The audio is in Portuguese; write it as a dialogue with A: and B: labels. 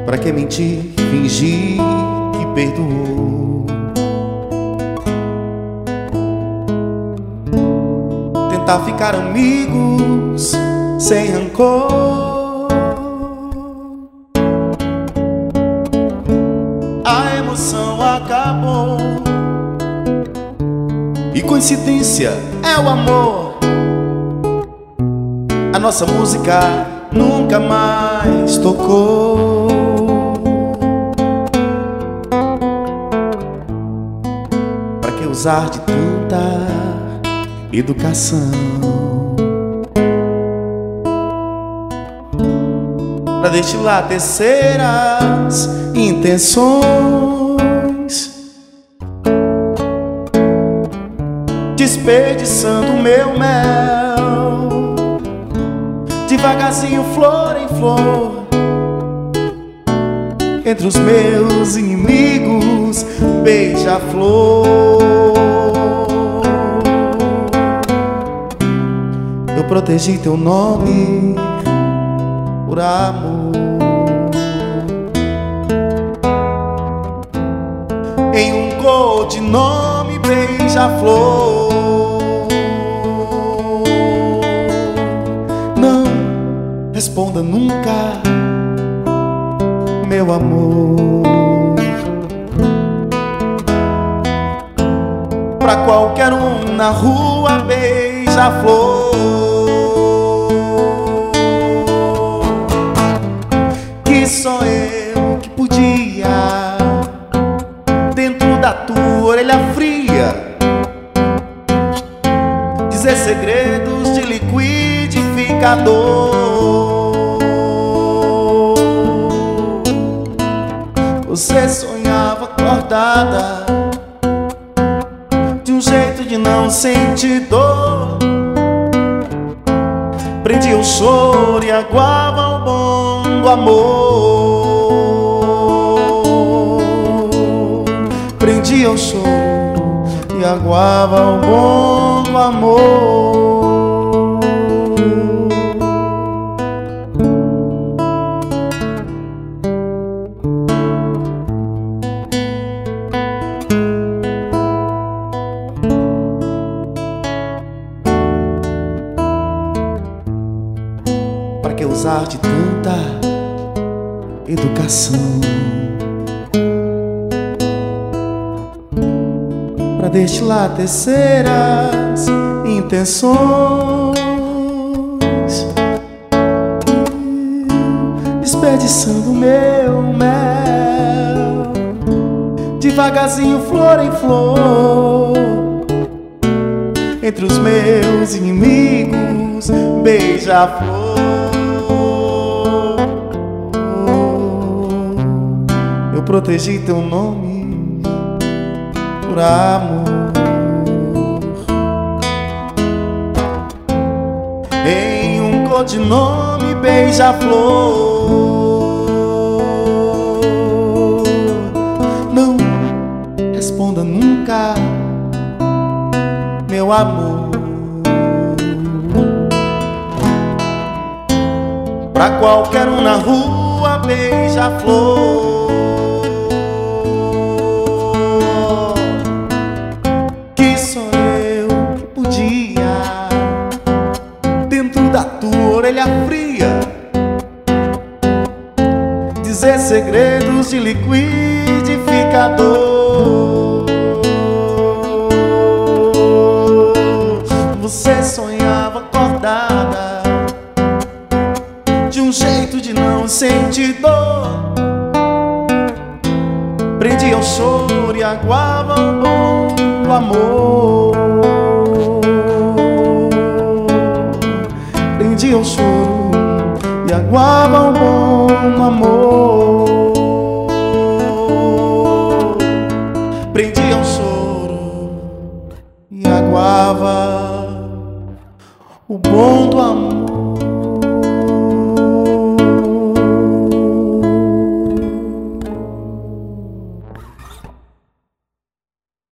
A: Pra que mentir, fingir que perdoou? Tentar ficar amigos sem rancor. A emoção acabou e coincidência é o amor. A nossa música nunca mais tocou. Pra que usar de tanta educação? Pra destilar terceiras intenções, desperdiçando meu mel, devagarzinho, flor em flor, entre os meus inimigos, beija-flor. Eu protegi teu nome por amor. Em um codinome, beija-flor. Não responda nunca, meu amor. Pra qualquer um na rua, beija-flor. Que só eu que podia, dentro da tua orelha fria, dizer segredos de liquidificador. Você sonhava acordada, de um jeito de não sentir dor. Prendia o choro e aguava o bom do amor. Prendia o choro e aguava o bom do amor. Pra que usar de tanta educação? Pra destilar terceiras intenções, desperdiçando meu mel, devagarzinho, flor em flor, entre os meus inimigos, beija-flor. Eu protegi teu nome por amor. Em um codinome, beija-flor. Não responda nunca, meu amor. Pra qualquer um na rua, beija-flor. Que só eu que podia, dentro da tua orelha fria, dizer segredos de liquidificador. Você sonhava acordada, de um jeito de não sentir dor. Prendia o choro e aguava o bom do amor. Prendia o choro e aguava o bom do amor. Prendia o choro e aguava o bom do amor.